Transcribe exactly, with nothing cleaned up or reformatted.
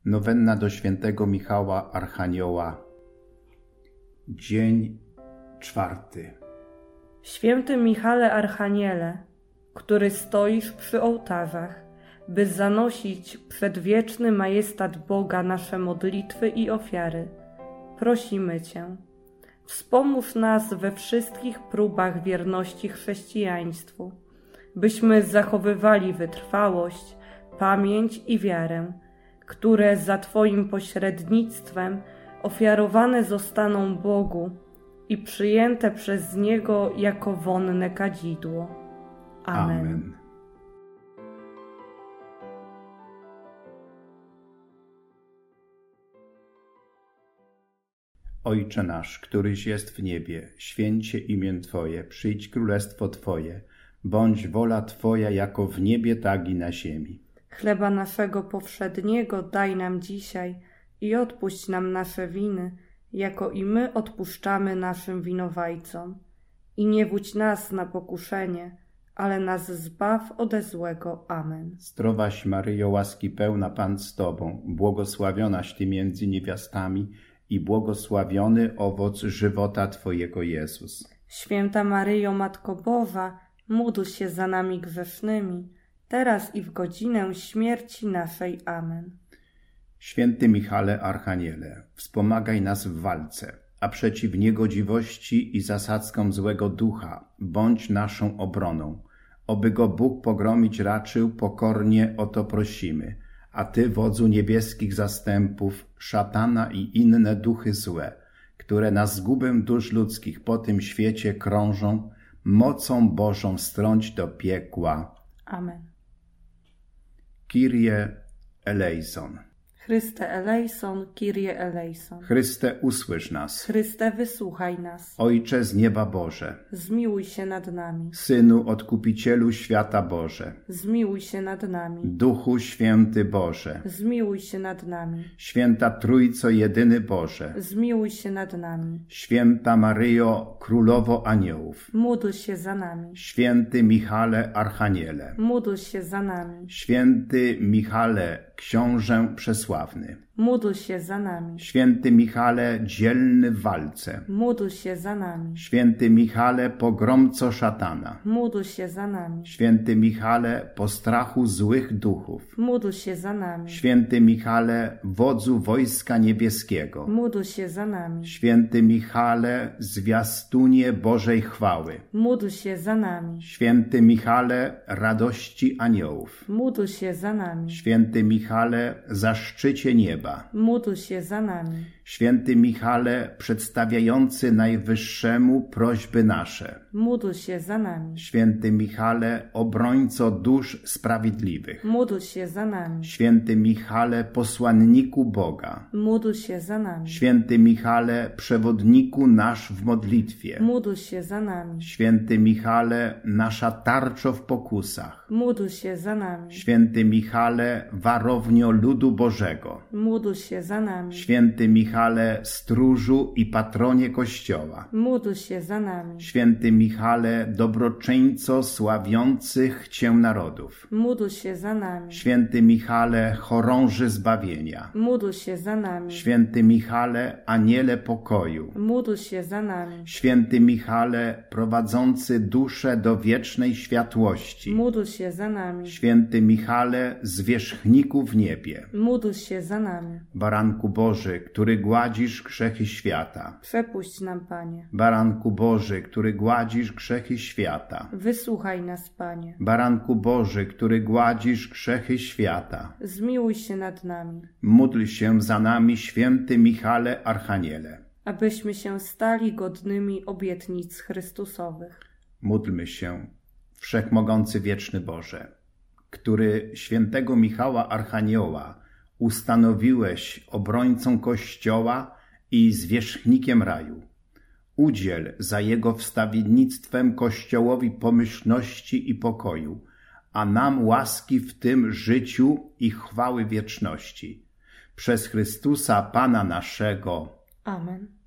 Nowenna do świętego Michała Archanioła. Dzień czwarty. Święty Michale Archaniele, który stoisz przy ołtarzach, by zanosić przed wieczny majestat Boga nasze modlitwy i ofiary, prosimy Cię, wspomóż nas we wszystkich próbach wierności chrześcijaństwu, byśmy zachowywali wytrwałość, pamięć i wiarę, które za Twoim pośrednictwem ofiarowane zostaną Bogu i przyjęte przez Niego jako wonne kadzidło. Amen. Amen. Ojcze nasz, któryś jest w niebie, święć się imię Twoje, przyjdź królestwo Twoje, bądź wola Twoja jako w niebie, tak i na ziemi. Chleba naszego powszedniego daj nam dzisiaj i odpuść nam nasze winy, jako i my odpuszczamy naszym winowajcom. I nie wódź nas na pokuszenie, ale nas zbaw ode złego. Amen. Zdrowaś Maryjo, łaski pełna, Pan z Tobą, błogosławionaś Ty między niewiastami i błogosławiony owoc żywota Twojego, Jezus. Święta Maryjo, Matko Boża, módl się za nami grzesznymi, teraz i w godzinę śmierci naszej. Amen. Święty Michale Archaniele, wspomagaj nas w walce, a przeciw niegodziwości i zasadzkom złego ducha bądź naszą obroną. Oby go Bóg pogromić raczył, pokornie o to prosimy. A Ty, wodzu niebieskich zastępów, szatana i inne duchy złe, które na zgubę dusz ludzkich po tym świecie krążą, mocą Bożą strąć do piekła. Amen. Kyrie eleison. Chryste eleison, Kyrie eleison. Chryste, usłysz nas. Chryste, wysłuchaj nas. Ojcze z nieba Boże, Zmiłuj się nad nami. Synu Odkupicielu świata Boże, Zmiłuj się nad nami. Duchu Święty Boże, Zmiłuj się nad nami. Święta Trójco Jedyny Boże, Zmiłuj się nad nami. Święta Maryjo, Królowo Aniołów, Módl się za nami. Święty Michale Archaniele, Módl się za nami. Święty Michale, Książę Przesławny, Módl się za nami. Święty Michale, dzielny w walce, Módl się za nami. Święty Michale, pogromco szatana, Módl się za nami. Święty Michale, postrachu złych duchów, Módl się za nami. Święty Michale, wodzu wojska niebieskiego, Módl się za nami. Święty Michale, zwiastunie Bożej chwały, Módl się za nami. Święty Michale, radości aniołów, Módl się za nami. Święty Michale, zaszczycie nieba, Módl się za nami. Święty Michale, przedstawiający Najwyższemu prośby nasze, Módl się za nami. Święty Michale, obrońco dusz sprawiedliwych, Módl się za nami. Święty Michale, posłanniku Boga, Módl się za nami. Święty Michale, przewodniku nasz w modlitwie, Módl się za nami. Święty Michale, nasza tarczo w pokusach, Módl się za nami. Święty Michale, warownio ludu Bożego, Módl się za nami. Święty Michale, stróżu i patronie Kościoła, Módl się za nami. Święty Michale, dobroczyńco sławiących Cię narodów, Módl się za nami. Święty Michale, chorąży zbawienia, Módl się za nami. Święty Michale, aniele pokoju, Módl się za nami. Święty Michale, prowadzący duszę do wiecznej światłości, Módl się za nami. Święty Michale, zwierzchniku w niebie, Módl się za nami. Baranku Boży, który gładzisz grzechy świata, Przepuść nam, Panie. Baranku Boży, który gładzisz grzechy świata, Wysłuchaj nas, Panie. Baranku Boży, który gładzisz grzechy świata, Zmiłuj się nad nami, módl się za nami, Święty Michale Archaniele. abyśmy się stali godnymi obietnic Chrystusowych. Módlmy się, Wszechmogący Wieczny Boże, który świętego Michała Archanioła ustanowiłeś obrońcą Kościoła i zwierzchnikiem raju. Udziel za jego wstawiennictwem Kościołowi pomyślności i pokoju, a nam łaski w tym życiu i chwały wieczności. Przez Chrystusa Pana naszego. Amen.